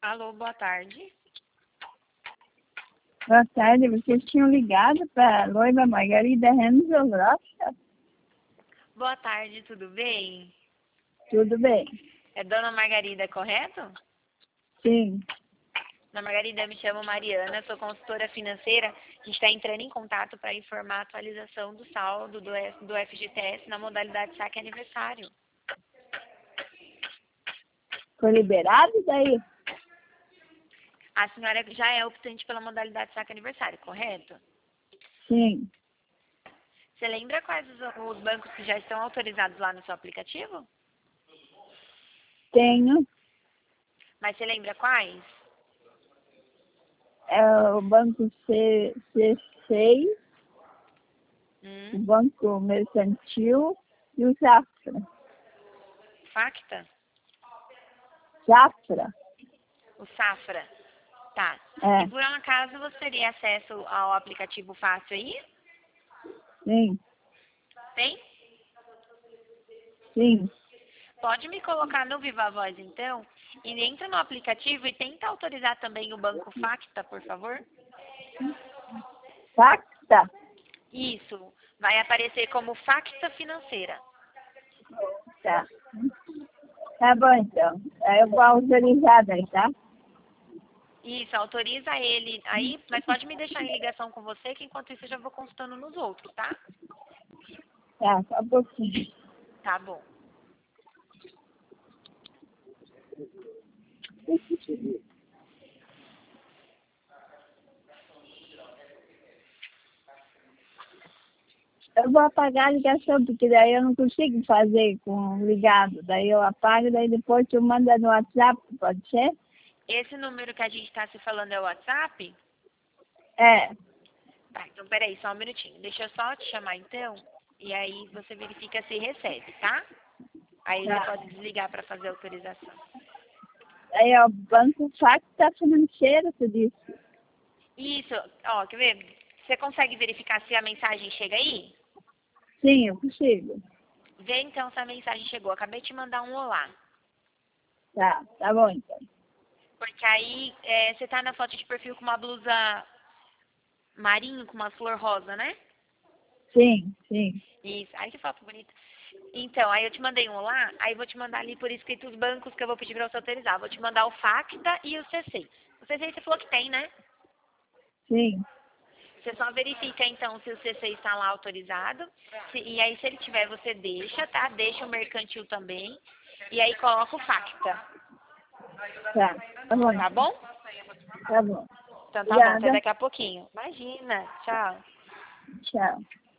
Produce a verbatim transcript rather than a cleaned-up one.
Alô, boa tarde. Boa tarde, vocês tinham ligado para a noiva Margarida Renzo Rocha? Boa tarde, tudo bem? Tudo bem? É Dona Margarida, correto? Sim. Dona Margarida, eu me chamo Mariana, sou consultora financeira. A gente está entrando em contato para informar a atualização do saldo do, F- do F G T S na modalidade saque aniversário. Foi liberado daí? A senhora já é optante pela modalidade saque aniversário, correto? Sim. Você lembra quais os, os bancos que já estão autorizados lá no seu aplicativo? Tenho. Mas você lembra quais? É o Banco C, C6, o Hum, Banco Mercantil e o Safra. Facta? Safra? O Safra. Tá. É. E por um acaso você teria acesso ao aplicativo fácil aí? Sim. Tem? Sim. Pode me colocar no Viva Voz então? E entra no aplicativo e tenta autorizar também o Banco Facta, por favor. Facta? Isso. Vai aparecer como Facta Financeira. Tá. Tá bom, então. Aí eu vou autorizar daí, tá? Isso, autoriza ele aí, mas pode me deixar em ligação com você, que enquanto isso eu já vou consultando nos outros, tá? Tá, só um pouquinho. Tá bom. Eu vou apagar a ligação, porque daí eu não consigo fazer com ligado. Daí eu apago, daí depois tu manda no WhatsApp, pode ser? Esse número que a gente está se falando é o WhatsApp? É, Tá, então peraí, só um minutinho. Deixa eu só te chamar então, e aí você verifica se recebe, tá? Aí já tá. pode desligar para fazer a autorização. Aí é o Banco Facta Financeiro, tu disse. Isso, ó, quer ver? Você consegue verificar se a mensagem chega aí? Sim, eu consigo. Vê então se a mensagem chegou. Acabei de te mandar um olá. Tá, tá bom então. Porque aí é, você tá na foto de perfil com uma blusa marinho, com uma flor rosa, né? Sim, sim. Isso. Ai, que foto bonita. Então, aí eu te mandei um olá, aí eu vou te mandar ali por escrito os bancos que eu vou pedir pra você autorizar. Vou te mandar o Facta e o C seis. O C seis você falou que tem, né? Sim, Você só verifica então se o C seis está lá autorizado. Se- e aí, se ele tiver, você deixa, tá? Deixa o mercantil também. E aí coloca o Facta. tá. Tá bom Tá então. bom? Tá bom. Então tá bom, até Obrigada. daqui a pouquinho. Imagina. Tchau. Tchau.